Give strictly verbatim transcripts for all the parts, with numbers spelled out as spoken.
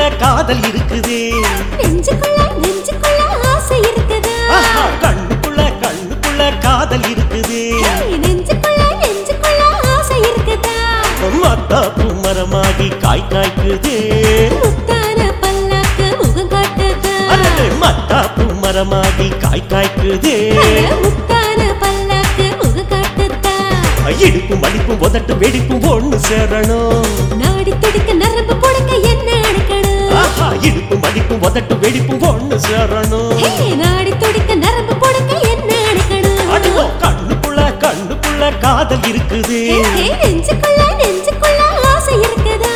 காதல் இருக்குதே நெஞ்சுக்குள்ள நெஞ்சுக்குள்ள ஆசை இருக்குதா கண்ணுக்குள்ள கண்ணுக்குள்ள காதல் இருக்குதே நெஞ்சுக்குள்ள நெஞ்சுக்குள்ள ஆசை இருக்குதா மத்தாப்பு மரமாகி காய் காய்க்குதே முத்தான பல்லாக்கு முகம் காட்டுதா மத்தாப்பு மரமாகி காய் காய்க்குதே முத்தான பல்லாக்கு முகம் காட்டுதா இடுப்பும் மடிப்பும் உதட்டு வெடிப்பும் ஒண்ணு சேரணும் நாடி துடிக்க நரம்பு புடுங்க என்ன அடக்கணும் இடுப்பும் மடிப்பும் உதட்டு வெடிப்பும் ஒண்ணு சேரணும் நாடி துடிக்க நரம்பு புடுங்க என்ன அடக்கணும் கண்ணுக்குள்ள கண்ணுக்குள்ள காதல் இருக்குது நெஞ்சுக்குள்ள நெஞ்சுக்குள்ள ஆசை இருக்குதா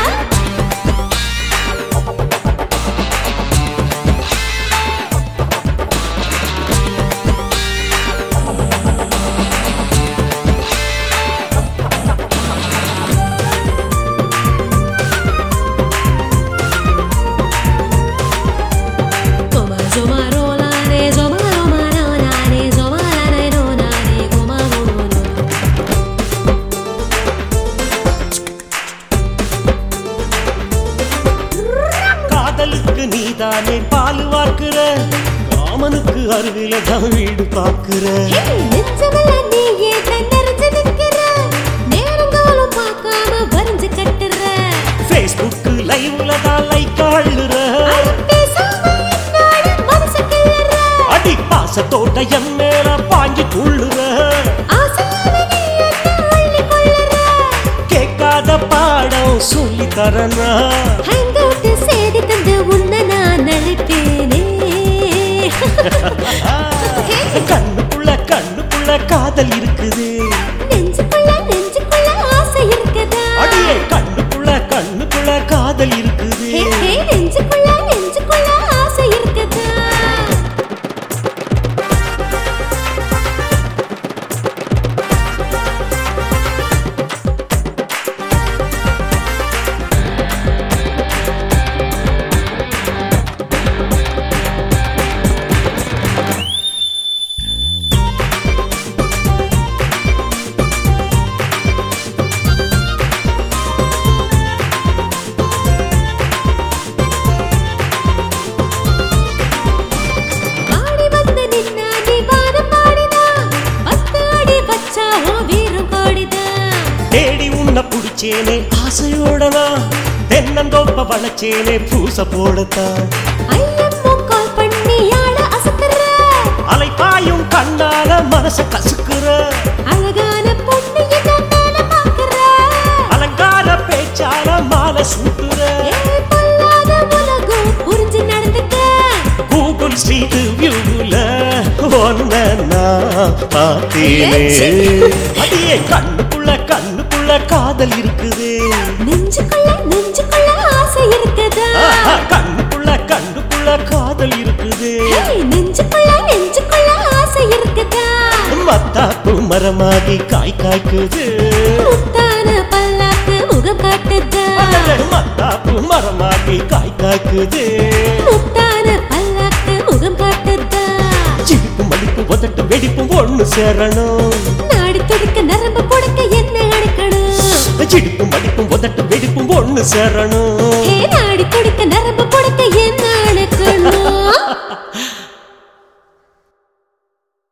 காதலுக்கு நீதானே பால் வார்க்கிற ராமனுக்கு அருகில தான் வீடு பாக்குற Facebook லைவ்ல தான் லைக் ஆளுற அடி பாசத்தோட என் மேல பாஞ்சு துள்ளுற கேட்காத பாடம் சொல்லி தரனா சேதி தந்து உன்ன நான் அழைப்பேனே கண்ணுக்குள்ள கண்ணுக்குள்ள காதல் இருக்குது நெஞ்சுக்குள்ள நெஞ்சுக்குள்ள ஆசை இருக்குதா அடியே கண்ணுக்குள்ள கண்ணுக்குள்ள காதல் இருக்குது நெஞ்சுக்குள்ள நெஞ்சுக்குள்ள ஆசை இருக்குதா தேடி உன்ன புடிச்சேனே ஆசையோடனா தென்னந்தோப்ப வளச்சேனே பூச போடத்தான் அலைப்பாயும் கண்ணால மனச கசுக்குற அழகான பொண்ணு அலங்கார பேச்சால மாலை சூட்டுற புரிஞ்சு நடந்துக்க கூகுள் ஸ்ட்ரீட் வியூல ஒன்ன நான் பார்த்தேனே அடியே கண்ணுக்குள்ள கண்ணுக்குள்ள காதல் இருக்குது நெஞ்சுக்குள்ள நெஞ்சுக்குள்ள ஆசை இருக்குதா கண்ணுக்குள்ள கண்ணுக்குள்ள காதல் இருக்குது நெஞ்சுக்குள்ள நெஞ்சுக்குள்ள ஆசை இருக்குதா மத்தாப்பு மரமாகி காய் காய்க்குது முத்தான பல்லாக்கு முகம் காட்டுதா மத்தாப்பு மரமாகி காய் காய்க்குது முத்தான பல்லாக்கு முகம் காட்டுதா சிரிப்பு மடிப்பு உதட்டு வெடிப்பும் ஒண்ணு சேரணும் நாடி துடிக்க நரம்பு புடுங்க என்ன அடக்கணும் சிரிப்பு மடிப்பும் உதட்டு வெடிப்பும் ஒண்ணு சேரணும் நாடி துடிக்க